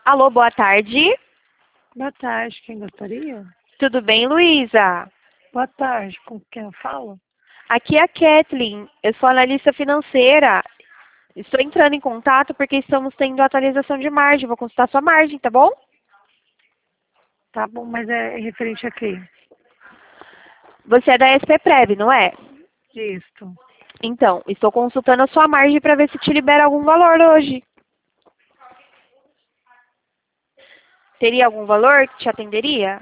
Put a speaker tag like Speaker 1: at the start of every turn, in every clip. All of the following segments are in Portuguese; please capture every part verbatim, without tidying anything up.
Speaker 1: Alô, boa tarde.
Speaker 2: Boa tarde, quem gostaria?
Speaker 1: Tudo bem, Luísa?
Speaker 2: Boa tarde, com quem eu falo?
Speaker 1: Aqui é a Kathleen, eu sou analista financeira. Estou entrando em contato porque estamos tendo atualização de margem. Vou consultar sua margem, tá bom?
Speaker 2: Tá bom, mas é referente a quê?
Speaker 1: Você é da S P Prev, não é?
Speaker 2: Isto.
Speaker 1: Então, estou consultando a sua margem para ver se te libera algum valor hoje. Teria algum valor que te atenderia?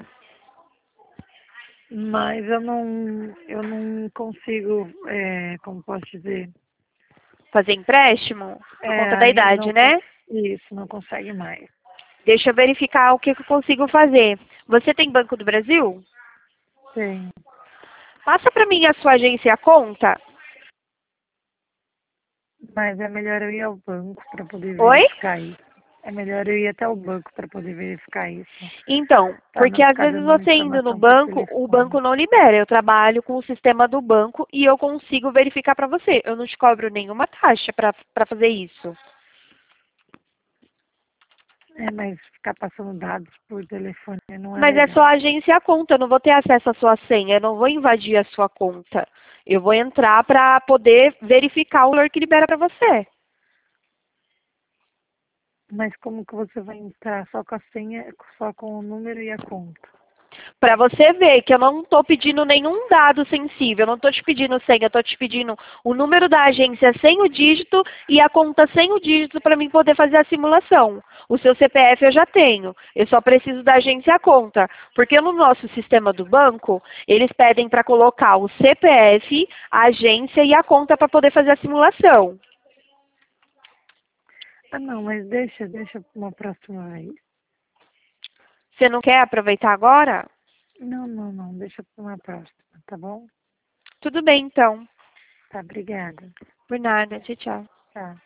Speaker 2: Mas eu não, eu não consigo, é, como posso dizer?
Speaker 1: Fazer empréstimo? Por
Speaker 2: É,
Speaker 1: conta da
Speaker 2: aí
Speaker 1: idade,
Speaker 2: não, cons-
Speaker 1: né?
Speaker 2: isso, não consegue mais.
Speaker 1: Deixa eu verificar o que que eu consigo fazer. Você tem Banco do Brasil?
Speaker 2: Tem.
Speaker 1: Passa para mim a sua agência e a conta.
Speaker 2: Mas é melhor eu ir ao banco para poder
Speaker 1: Oi?
Speaker 2: verificar isso. É melhor eu ir até o banco para poder verificar isso.
Speaker 1: Então,
Speaker 2: Para
Speaker 1: porque
Speaker 2: não
Speaker 1: às
Speaker 2: ficar
Speaker 1: vezes
Speaker 2: dando
Speaker 1: você indo no
Speaker 2: informação por
Speaker 1: banco, o
Speaker 2: telefone.
Speaker 1: banco não libera. Eu trabalho com o sistema do banco e eu consigo verificar para você. Eu não te cobro nenhuma taxa para para fazer isso.
Speaker 2: É, mas ficar passando dados por telefone não é
Speaker 1: Mas é só
Speaker 2: legal.
Speaker 1: a agência e a conta, eu não vou ter acesso à sua senha, eu não vou invadir a sua conta. Eu vou entrar para poder verificar o valor que libera para você.
Speaker 2: Mas como que você vai entrar só com a senha, só com o número e a conta?
Speaker 1: Para você ver que eu não estou pedindo nenhum dado sensível, eu não estou te pedindo senha, eu estou te pedindo o número da agência sem o dígito e a conta sem o dígito para mim poder fazer a simulação. O seu C P F eu já tenho, eu só preciso da agência e a conta. Porque no nosso sistema do banco, eles pedem para colocar o C P F, a agência e a conta para poder fazer a simulação.
Speaker 2: Ah, não, mas deixa, deixa para uma próxima vez.
Speaker 1: Você não quer aproveitar agora?
Speaker 2: Não, não, não, deixa para uma próxima, tá bom?
Speaker 1: Tudo bem, então.
Speaker 2: Tá, obrigada.
Speaker 1: Por nada. Tchau, tchau.
Speaker 2: Tá.